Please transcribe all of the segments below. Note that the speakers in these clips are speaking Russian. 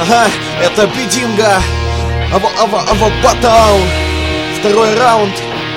Ага, это Бидинга, Батаун. Второй раунд.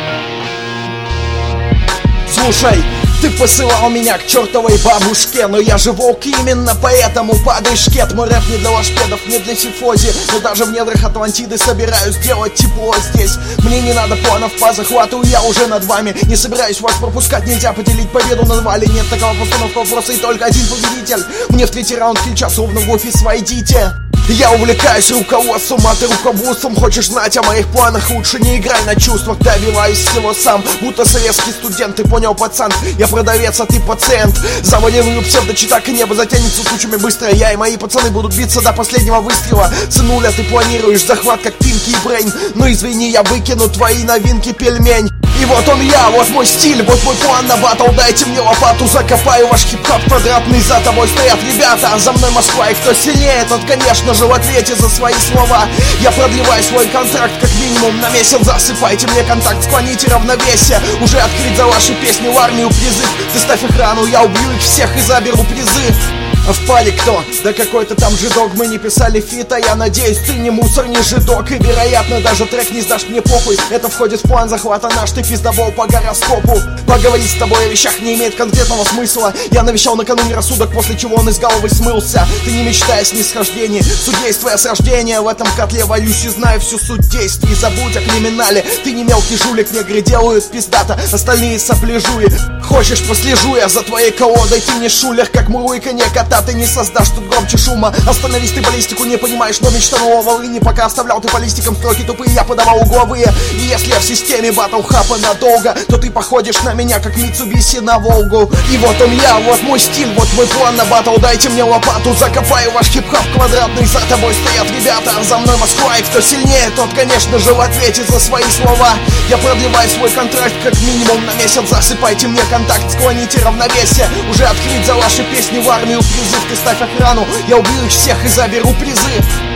Слушай, ты посылал меня к чертовой бабушке, но я же волк, именно поэтому падай шкет. Мой рэп не для лошпедов, не для сифози, но даже в недрах Атлантиды собираюсь делать тепло здесь. Мне не надо планов по захвату, я уже над вами. Не собираюсь вас пропускать, нельзя поделить победу на два. Нет такого постановка вопроса и только один победитель. Мне в третий раунд кричат, словно в офис войдите. Я увлекаюсь руководством, а ты руководством. Хочешь знать о моих планах, лучше не играй на чувствах. Добиваюсь всего сам, будто советский студент. Ты понял, пацан, я продавец, а ты пациент. Заваливаю псевдочитак, и небо затянется тучами быстро. Я и мои пацаны будут биться до последнего выстрела. Сынуля, ты планируешь захват, как Пинки и Брейн. Но извини, я выкину твои новинки, пельмень. И вот он я, вот мой стиль, вот мой план на батл. Дайте мне лопату, закопаю ваш хип-хоп квадратный. За тобой стоят ребята, а за мной Москва. И кто сильнее, тот, конечно же, в ответе за свои слова. Я продлеваю свой контракт как минимум на месяц. Засыпайте мне контакт, склоните равновесие. Уже открыть за ваши песни в армию призыв. Ты ставь охрану, я убью их всех и заберу призыв. А в паре кто? Да какой-то там жидок. Мы не писали фита, я надеюсь, ты не мусор, не жидок. И вероятно даже трек не сдашь, мне похуй. Это входит в план захвата наш, ты пиздобол по гороскопу. Поговорить с тобой о вещах не имеет конкретного смысла. Я навещал накануне рассудок, после чего он из головы смылся. Ты не мечтай о снисхождении, судействуя с рождения. В этом котле варюсь и знаю всю суть действий. Забудь о криминале, ты не мелкий жулик. Негры делают пиздата, остальные сопляжуи. Хочешь, послежу я за твоей колодой. Ты не шулер, как мурлыканье кота. Ты не создашь тут громче шума. Остановись, ты баллистику не понимаешь, но мечтанула волыни. Пока оставлял ты по листикам строки тупые, я подавал угловые. И если я в системе батл хапа надолго, то ты походишь на меня, как Митсубиси на Волгу. И вот он я, вот мой стиль, вот мой план на батл. Дайте мне лопату, закопаю ваш хип-хоп квадратный. За тобой стоят ребята, а за мной Москва. И кто сильнее, тот, конечно же, в ответе за свои слова. Я продлеваю свой контракт как минимум на месяц. Засыпайте мне контакт, склоните равновесие. Уже открыть за ваши песни в армию призыв. Ты ставь охрану, я убью их всех и заберу призыв.